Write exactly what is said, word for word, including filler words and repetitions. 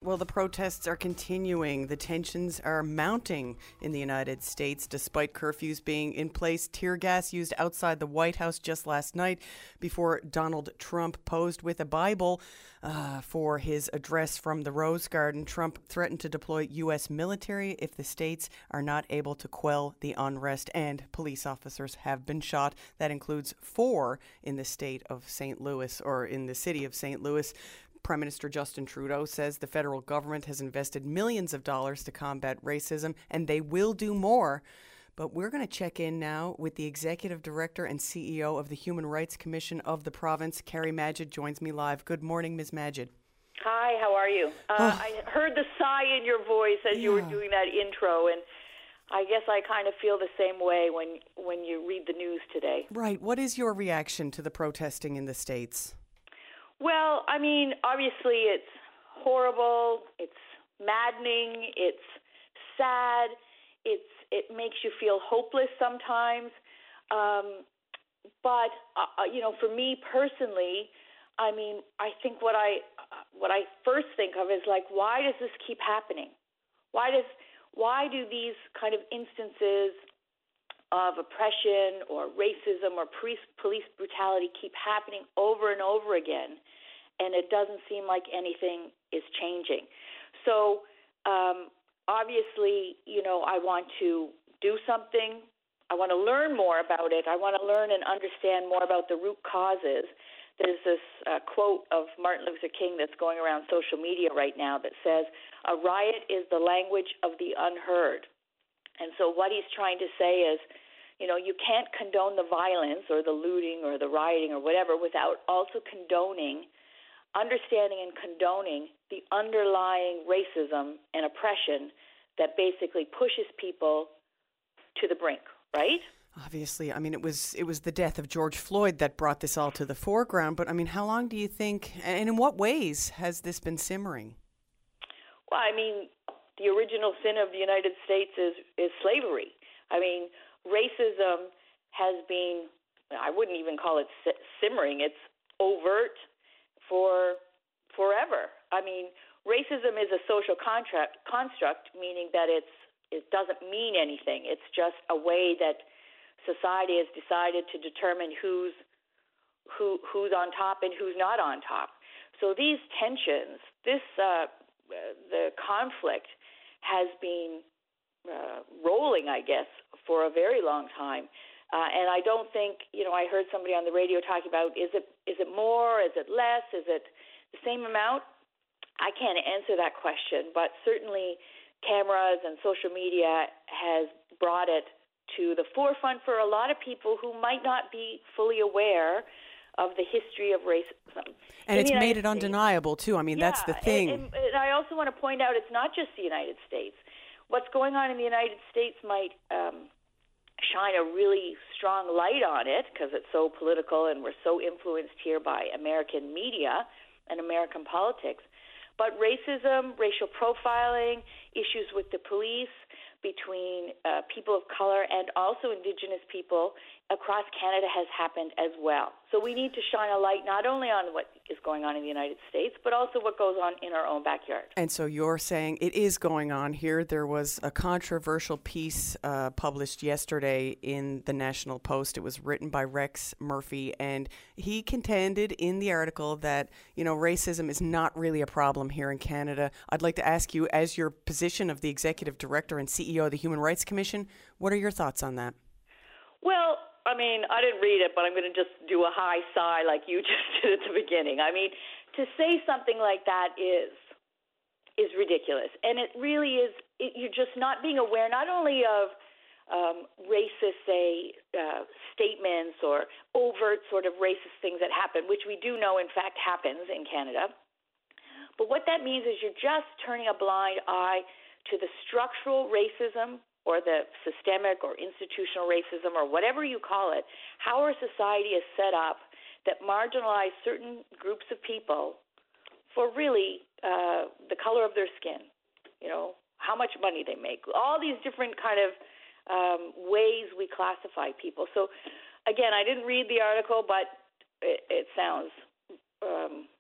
Well, the protests are continuing. The tensions are mounting in the United States despite curfews being in place. Tear gas used outside the White House just last night before Donald Trump posed with a Bible uh, for his address from the Rose Garden. Trump threatened to deploy U S military if the states are not able to quell the unrest, and police officers have been shot. That includes four in the state of Saint Louis, or in the city of Saint Louis. Prime Minister Justin Trudeau says the federal government has invested millions of dollars to combat racism, and they will do more. But we're going to check in now with the Executive Director and C E O of the Human Rights Commission of the province. Carrie Magid joins me live. Good morning, Miz Magid. Hi, how are you? Uh, oh. I heard the sigh in your voice as yeah. you were doing that intro, and I guess I kind of feel the same way when, when you read the news today. Right. What is your reaction to the protesting in the States? Well, I mean, obviously it's horrible, it's maddening, it's sad, it's it makes you feel hopeless sometimes. Um, but, uh, you know, for me personally, I mean, I think what I uh, what I first think of is like, why does this keep happening? Why does why do these kind of instances of oppression or racism or police, police brutality keep happening over and over again, and it doesn't seem like anything is changing? So um, obviously, you know, I want to do something. I want to learn more about it. I want to learn and understand more about the root causes. There's this uh, quote of Martin Luther King that's going around social media right now that says, "A riot is the language of the unheard." And so what he's trying to say is, you know, you can't condone the violence or the looting or the rioting or whatever without also condoning, understanding and condoning the underlying racism and oppression that basically pushes people to the brink, right? Obviously, I mean, it was it was the death of George Floyd that brought this all to the foreground. But, I mean, how long do you think, and in what ways has this been simmering? Well, I mean, the original sin of the United States is, is slavery. I mean, racism has been, I wouldn't even call it simmering, it's overt for forever. I mean, racism is a social contract, construct, meaning that it's it doesn't mean anything. It's just a way that society has decided to determine who's who who's on top and who's not on top. So these tensions, this uh, the conflict has been uh, rolling, I guess, for a very long time. Uh, and I don't think, you know, I heard somebody on the radio talking about, is it is it more, is it less, is it the same amount? I can't answer that question, but certainly cameras and social media has brought it to the forefront for a lot of people who might not be fully aware of the history of racism. And it's made it undeniable, too. I mean, yeah, that's the thing. And, and, and I also want to point out it's not just the United States. What's going on in the United States might um, shine a really strong light on it because it's so political and we're so influenced here by American media and American politics. But racism, racial profiling, issues with the police, between uh, people of color and also Indigenous people across Canada has happened as well. So we need to shine a light not only on what is going on in the United States, but also what goes on in our own backyard. And so you're saying it is going on here. There was a controversial piece uh, published yesterday in the National Post. It was written by Rex Murphy, and he contended in the article that, you know, racism is not really a problem here in Canada. I'd like to ask you, as your position of the Executive Director and C E O of the Human Rights Commission, what are your thoughts on that? Well, I mean, I didn't read it, but I'm going to just do a high sigh like you just did at the beginning. I mean, to say something like that is is ridiculous. And it really is, it, you're just not being aware not only of um, racist, say, uh, statements or overt sort of racist things that happen, which we do know, in fact, happens in Canada. But what that means is you're just turning a blind eye to the structural racism or the systemic or institutional racism or whatever you call it, how our society is set up that marginalize certain groups of people for really uh, the color of their skin, you know, how much money they make, all these different kind of um, ways we classify people. So, again, I didn't read the article, but it, it sounds um,